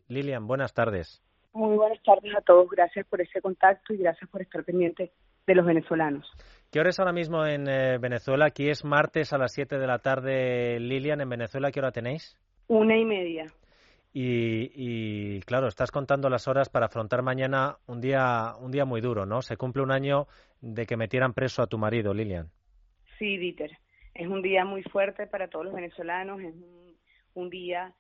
Lilian, buenas tardes. Muy buenas tardes a todos. Gracias por ese contacto y gracias por estar pendiente de los venezolanos. ¿Qué hora es ahora mismo en Venezuela? Aquí es martes a las 7 de la tarde, Lilian. ¿En Venezuela qué hora tenéis? 1:30. Y claro, estás contando las horas para afrontar mañana un día muy duro, ¿no? Se cumple un año de que metieran preso a tu marido, Lilian. Sí, Dieter. Es un día muy fuerte para todos los venezolanos. Es un día,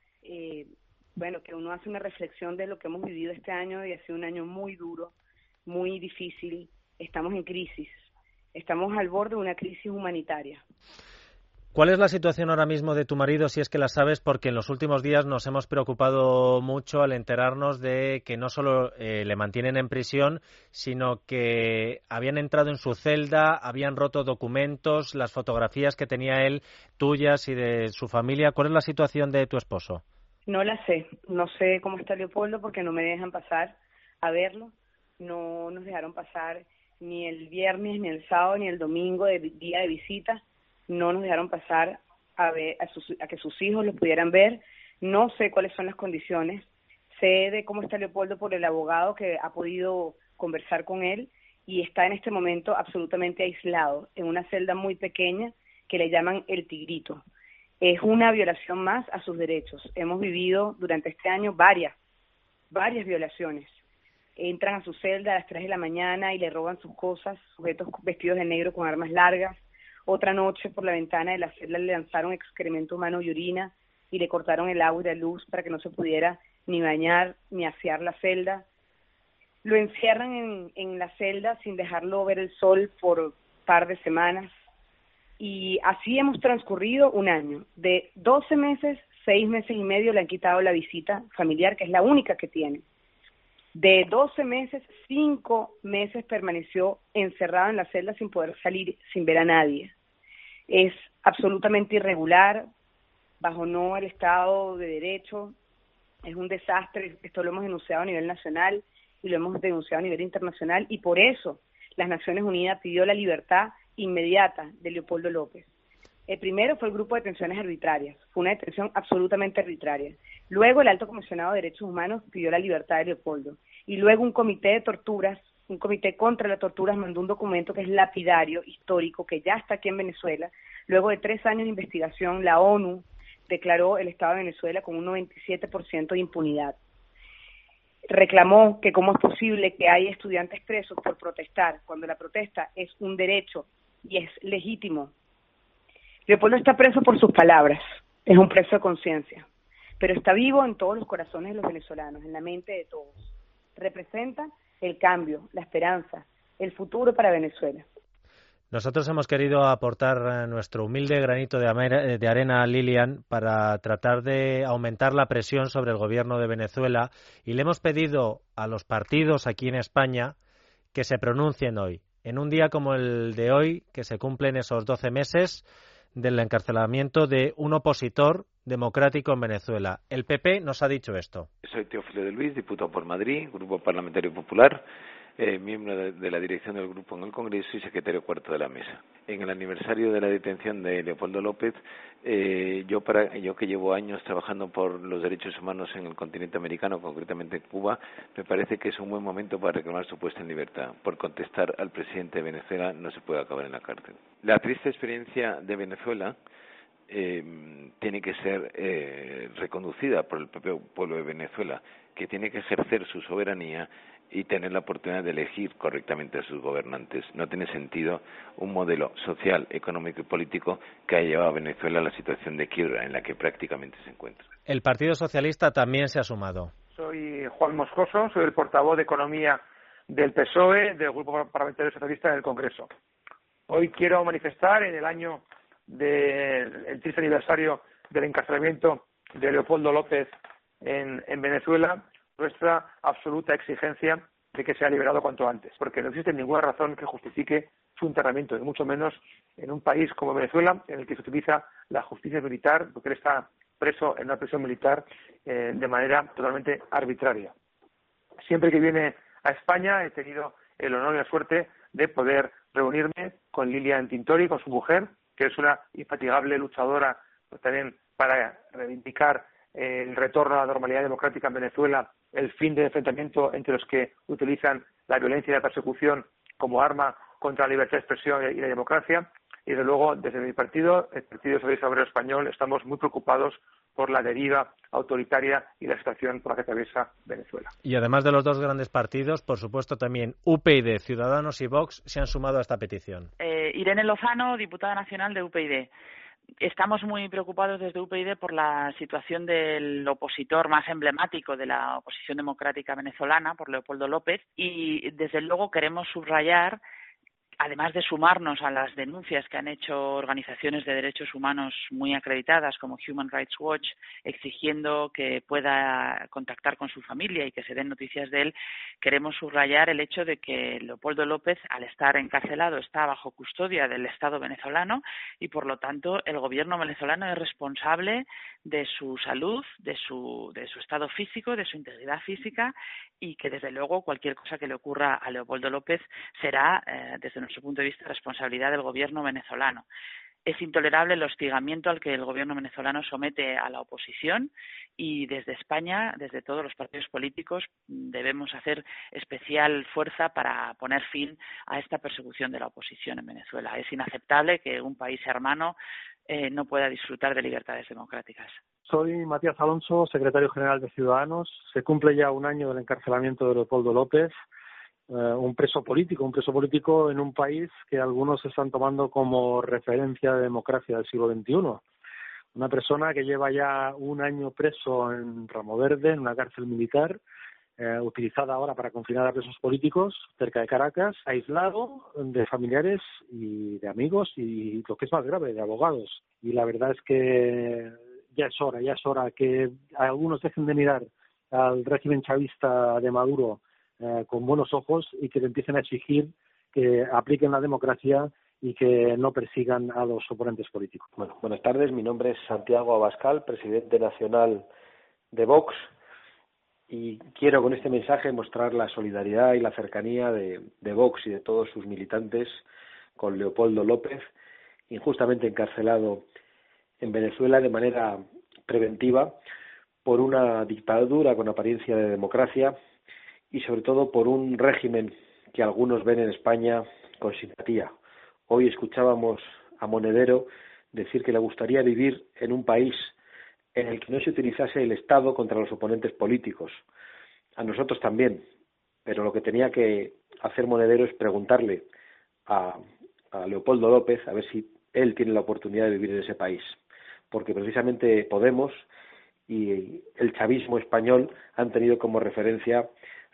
que uno hace una reflexión de lo que hemos vivido este año y ha sido un año muy duro, muy difícil. Estamos en crisis. Estamos al borde de una crisis humanitaria. ¿Cuál es la situación ahora mismo de tu marido, si es que la sabes? Porque en los últimos días nos hemos preocupado mucho al enterarnos de que no solo le mantienen en prisión, sino que habían entrado en su celda, habían roto documentos, las fotografías que tenía él, tuyas y de su familia. ¿Cuál es la situación de tu esposo? No la sé. No sé cómo está Leopoldo porque no me dejan pasar a verlo. No nos dejaron pasar ni el viernes, ni el sábado, ni el domingo de día de visita. No nos dejaron pasar a que sus hijos los pudieran ver. No sé cuáles son las condiciones. Sé de cómo está Leopoldo por el abogado que ha podido conversar con él y está en este momento absolutamente aislado en una celda muy pequeña que le llaman el Tigrito. Es una violación más a sus derechos. Hemos vivido durante este año varias violaciones. Entran a su celda a las 3 de la mañana y le roban sus cosas, sujetos vestidos de negro con armas largas. Otra noche por la ventana de la celda le lanzaron excremento humano y orina y le cortaron el agua y la luz para que no se pudiera ni bañar ni asear la celda. Lo encierran en la celda sin dejarlo ver el sol por un par de semanas. Y así hemos transcurrido un año. De 12 meses, 6 meses y medio le han quitado la visita familiar, que es la única que tiene. De 12 meses, 5 meses permaneció encerrado en la celda sin poder salir, sin ver a nadie. Es absolutamente irregular, bajo no el Estado de Derecho, es un desastre. Esto lo hemos denunciado a nivel nacional y lo hemos denunciado a nivel internacional, y por eso las Naciones Unidas pidió la libertad inmediata de Leopoldo López. El primero fue el grupo de detenciones arbitrarias, fue una detención absolutamente arbitraria. Luego el Alto Comisionado de Derechos Humanos pidió la libertad de Leopoldo. Y luego un comité de torturas, un comité contra las torturas mandó un documento que es lapidario, histórico, que ya está aquí en Venezuela. Luego de 3 años de investigación, la ONU declaró el Estado de Venezuela con un 97% de impunidad. Reclamó que cómo es posible que haya estudiantes presos por protestar, cuando la protesta es un derecho y es legítimo. Leopoldo está preso por sus palabras, es un preso de conciencia, pero está vivo en todos los corazones de los venezolanos, en la mente de todos. Representa el cambio, la esperanza, el futuro para Venezuela. Nosotros hemos querido aportar nuestro humilde granito de arena, Lilian, para tratar de aumentar la presión sobre el gobierno de Venezuela, y le hemos pedido a los partidos aquí en España que se pronuncien hoy, en un día como el de hoy, que se cumplen esos 12 meses del encarcelamiento de un opositor democrático en Venezuela. El PP nos ha dicho esto. Soy Teófilo de Luis, diputado por Madrid, Grupo Parlamentario Popular, miembro de la dirección del grupo en el Congreso y secretario cuarto de la mesa. En el aniversario de la detención de Leopoldo López, yo que llevo años trabajando por los derechos humanos en el continente americano, concretamente en Cuba, me parece que es un buen momento para reclamar su puesta en libertad. Por contestar al presidente de Venezuela no se puede acabar en la cárcel. La triste experiencia de Venezuela tiene que ser reconducida por el propio pueblo de Venezuela, que tiene que ejercer su soberanía y tener la oportunidad de elegir correctamente a sus gobernantes. No tiene sentido un modelo social, económico y político que haya llevado a Venezuela a la situación de quiebra en la que prácticamente se encuentra. El Partido Socialista también se ha sumado. Soy Juan Moscoso, soy el portavoz de Economía del PSOE, del Grupo Parlamentario Socialista en el Congreso. Hoy quiero manifestar, en el año del triste aniversario del encarcelamiento de Leopoldo López en Venezuela, nuestra absoluta exigencia de que sea liberado cuanto antes, porque no existe ninguna razón que justifique su internamiento, y mucho menos en un país como Venezuela, en el que se utiliza la justicia militar, porque él está preso en una prisión militar de manera totalmente arbitraria. Siempre que viene a España he tenido el honor y la suerte de poder reunirme con Lilian Tintori, con su mujer, que es una infatigable luchadora, pues, también para reivindicar el retorno a la normalidad democrática en Venezuela, el fin del enfrentamiento entre los que utilizan la violencia y la persecución como arma contra la libertad de expresión y la democracia. Y desde luego, desde mi partido, el Partido Socialista Obrero Español, estamos muy preocupados por la deriva autoritaria y la situación por la que atraviesa Venezuela. Y además de los dos grandes partidos, por supuesto también UPyD, Ciudadanos y Vox se han sumado a esta petición. Irene Lozano, diputada nacional de UPyD. Estamos muy preocupados desde UPyD por la situación del opositor más emblemático de la oposición democrática venezolana, por Leopoldo López, y desde luego queremos subrayar, además de sumarnos a las denuncias que han hecho organizaciones de derechos humanos muy acreditadas como Human Rights Watch, exigiendo que pueda contactar con su familia y que se den noticias de él, queremos subrayar el hecho de que Leopoldo López, al estar encarcelado, está bajo custodia del Estado venezolano y, por lo tanto, el gobierno venezolano es responsable de su salud, de su estado físico, de su integridad física, y que, desde luego, cualquier cosa que le ocurra a Leopoldo López será, desde nuestro punto de vista, responsabilidad del gobierno venezolano. Es intolerable el hostigamiento al que el gobierno venezolano somete a la oposición y desde España, desde todos los partidos políticos, debemos hacer especial fuerza para poner fin a esta persecución de la oposición en Venezuela. Es inaceptable que un país hermano no pueda disfrutar de libertades democráticas. Soy Matías Alonso, secretario general de Ciudadanos. Se cumple ya un año del encarcelamiento de Leopoldo López, un preso político en un país que algunos están tomando como referencia de democracia del siglo XXI. Una persona que lleva ya un año preso en Ramo Verde, en una cárcel militar, utilizada ahora para confinar a presos políticos, cerca de Caracas, aislado de familiares y de amigos y, lo que es más grave, de abogados. Y la verdad es que ya es hora que algunos dejen de mirar al régimen chavista de Maduro con buenos ojos y que le empiecen a exigir que apliquen la democracia y que no persigan a los oponentes políticos. Bueno, buenas tardes. Mi nombre es Santiago Abascal, presidente nacional de Vox, y quiero con este mensaje mostrar la solidaridad y la cercanía de Vox y de todos sus militantes con Leopoldo López, injustamente encarcelado en Venezuela de manera preventiva por una dictadura con apariencia de democracia y sobre todo por un régimen que algunos ven en España con simpatía. Hoy escuchábamos a Monedero decir que le gustaría vivir en un país en el que no se utilizase el Estado contra los oponentes políticos. A nosotros también, pero lo que tenía que hacer Monedero es preguntarle a Leopoldo López a ver si él tiene la oportunidad de vivir en ese país, porque precisamente Podemos y el chavismo español han tenido como referencia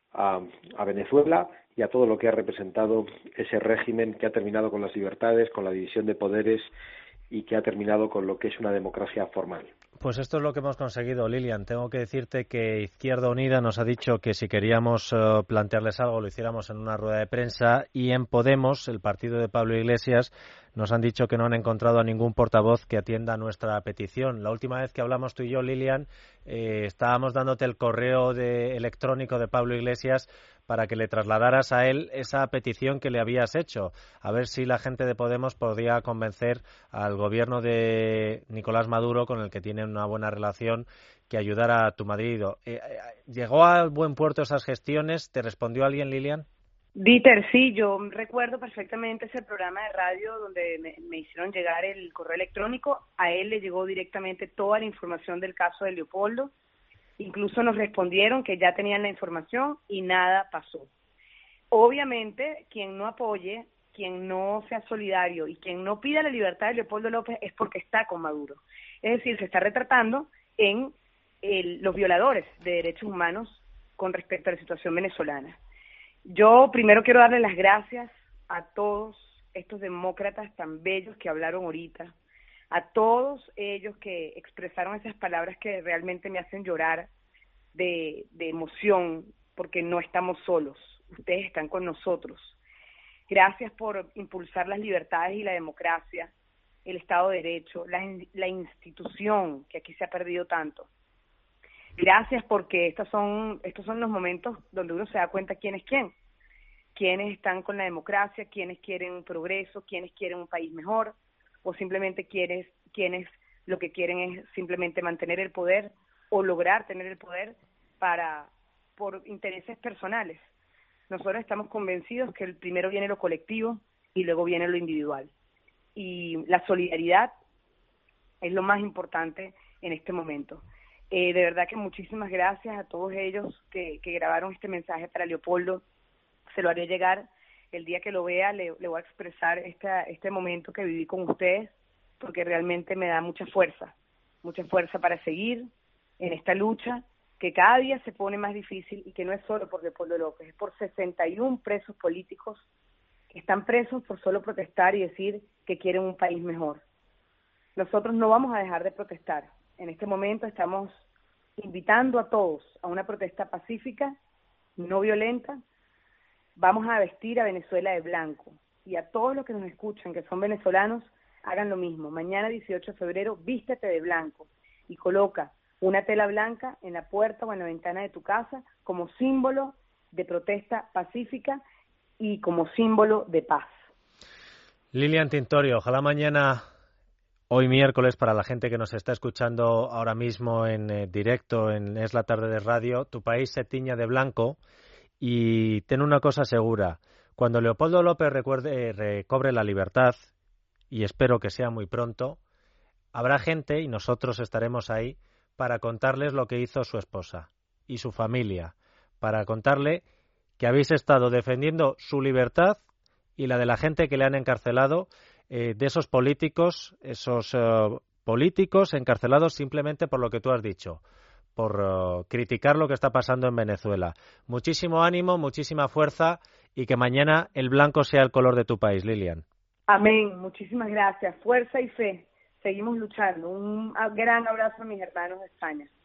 a Venezuela y a todo lo que ha representado ese régimen que ha terminado con las libertades, con la división de poderes y que ha terminado con lo que es una democracia formal. Pues esto es lo que hemos conseguido, Lilian. Tengo que decirte que Izquierda Unida nos ha dicho que si queríamos plantearles algo lo hiciéramos en una rueda de prensa, y en Podemos, el partido de Pablo Iglesias, nos han dicho que no han encontrado a ningún portavoz que atienda nuestra petición. La última vez que hablamos tú y yo, Lilian, estábamos dándote el correo electrónico de Pablo Iglesias para que le trasladaras a él esa petición que le habías hecho, a ver si la gente de Podemos podía convencer al gobierno de Nicolás Maduro, con el que tienen una buena relación, que ayudara a tu marido. ¿Llegó a buen puerto esas gestiones? ¿Te respondió alguien, Lilian? Dieter, sí, yo recuerdo perfectamente ese programa de radio donde me hicieron llegar el correo electrónico. A él le llegó directamente toda la información del caso de Leopoldo. Incluso nos respondieron que ya tenían la información y nada pasó. Obviamente, quien no apoye, quien no sea solidario y quien no pida la libertad de Leopoldo López es porque está con Maduro. Es decir, se está retratando en los violadores de derechos humanos con respecto a la situación venezolana. Yo primero quiero darle las gracias a todos estos demócratas tan bellos que hablaron ahorita, a todos ellos que expresaron esas palabras que realmente me hacen llorar de emoción, porque no estamos solos, ustedes están con nosotros. Gracias por impulsar las libertades y la democracia, el Estado de Derecho, la institución que aquí se ha perdido tanto. Gracias porque estos son los momentos donde uno se da cuenta quién es quién. Quiénes están con la democracia, quiénes quieren un progreso, quiénes quieren un país mejor, o simplemente quienes lo que quieren es simplemente mantener el poder o lograr tener el poder por intereses personales. Nosotros estamos convencidos que primero viene lo colectivo y luego viene lo individual. Y la solidaridad es lo más importante en este momento. De verdad que muchísimas gracias a todos ellos que grabaron este mensaje para Leopoldo. Se lo haré llegar el día que lo vea, le voy a expresar este momento que viví con ustedes, porque realmente me da mucha fuerza para seguir en esta lucha que cada día se pone más difícil y que no es solo por Leopoldo López, es por 61 presos políticos que están presos por solo protestar y decir que quieren un país mejor. Nosotros no vamos a dejar de protestar. En este momento estamos invitando a todos a una protesta pacífica, no violenta. Vamos a vestir a Venezuela de blanco y a todos los que nos escuchan que son venezolanos, hagan lo mismo. Mañana 18 de febrero, vístete de blanco y coloca una tela blanca en la puerta o en la ventana de tu casa como símbolo de protesta pacífica y como símbolo de paz. Lilian Tintorio, ojalá mañana, hoy miércoles, para la gente que nos está escuchando ahora mismo en directo en Es la Tarde de Radio, tu país se tiña de blanco. Y ten una cosa segura, cuando Leopoldo López recobre la libertad, y espero que sea muy pronto, habrá gente, y nosotros estaremos ahí, para contarles lo que hizo su esposa y su familia, para contarle que habéis estado defendiendo su libertad y la de la gente que le han encarcelado, de esos políticos encarcelados simplemente por lo que tú has dicho, por criticar lo que está pasando en Venezuela. Muchísimo ánimo, muchísima fuerza y que mañana el blanco sea el color de tu país, Lilian. Amén, muchísimas gracias. Fuerza y fe. Seguimos luchando. Un gran abrazo a mis hermanos de España.